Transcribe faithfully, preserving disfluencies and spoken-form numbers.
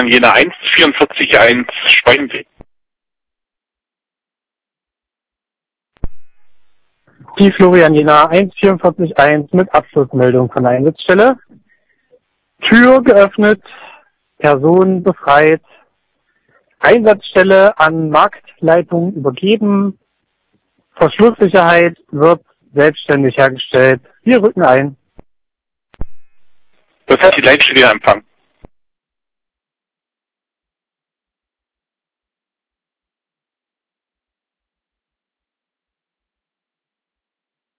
Florian Jena eins vierundvierzig eins, sprechen Sie. Die Florian Jena eins vierundvierzig eins mit Abschlussmeldung von der Einsatzstelle. Tür geöffnet, Person befreit, Einsatzstelle an Marktleitung übergeben, Verschlusssicherheit wird selbstständig hergestellt. Wir rücken ein. Das hat die Leitstelle Empfang.